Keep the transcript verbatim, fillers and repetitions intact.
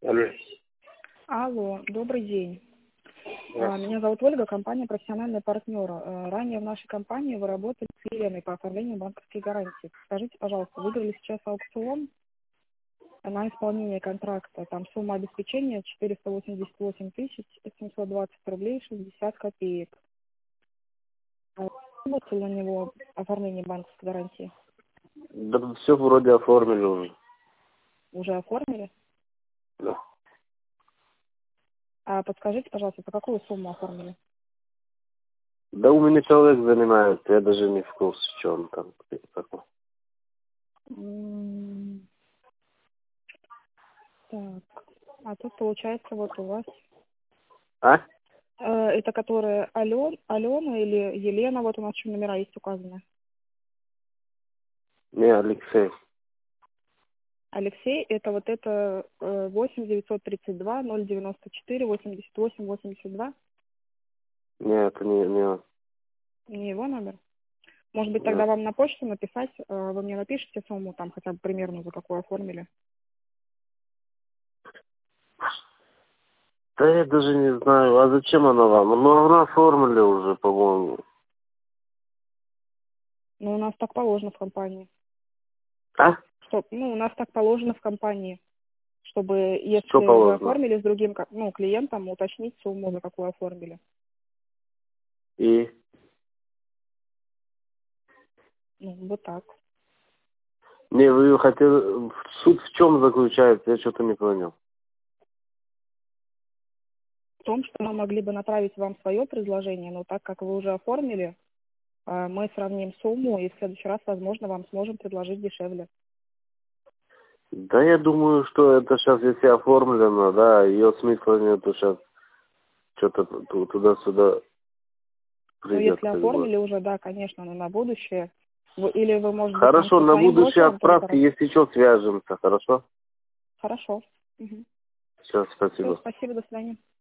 Алло. Алло, добрый день. А, Здравствуйте. Меня зовут Ольга, компания «Профессиональный партнер». А, Ранее в нашей компании вы работали с Еленой по оформлению банковских гарантий. Скажите, пожалуйста, выиграли сейчас аукцион на исполнение контракта? Там сумма обеспечения четыреста восемьдесят восемь тысяч семьсот двадцать рублей шестьдесят копеек. А Работали на него оформление банковской гарантии? Да все вроде оформили уже. Уже оформили? Да. А подскажите, пожалуйста, по какую сумму оформили? Да у меня человек занимается, я даже не в курсе, что он там. Такой. М, Так, а тут получается вот у вас А? Э, это которая Ален, Алена или Елена, вот у нас еще номера есть указаны. Не, Алексей. Алексей, это вот это э, восемь девятьсот тридцать два ноль девяносто четыре восемьдесят восемь восемьдесят два, Не, это не, не он. не его номер. Может быть, тогда Нет. вам на почту написать, э, вы мне напишите сумму, там хотя бы примерно за какую оформили. Да я даже не знаю, а зачем она вам? Ну, она оформили уже, по-моему. Ну, у нас так положено в компании. А? Что, ну, у нас так положено в компании, чтобы, Что если вы положено? оформили с другим, ко- ну, клиентом, уточнить сумму, за какую оформили. И? Ну, вот так. Не, вы хотели... Суть в чем заключается? Я что-то не понял. В том, что мы могли бы направить вам свое предложение, но так как вы уже оформили, а, мы сравним сумму и в следующий раз, возможно, вам сможем предложить дешевле. Да я думаю, что это сейчас, если оформлено, да, ее смысла нету сейчас что-то ту- туда-сюда Но придет, если как бы. оформили уже, да, конечно, но на будущее. Вы- или вы, может быть, там Хорошо, со на своим будущее брокером отправьте, переговорите. если что, свяжемся, хорошо? Хорошо. Угу. Все, Все, спасибо. спасибо, до свидания.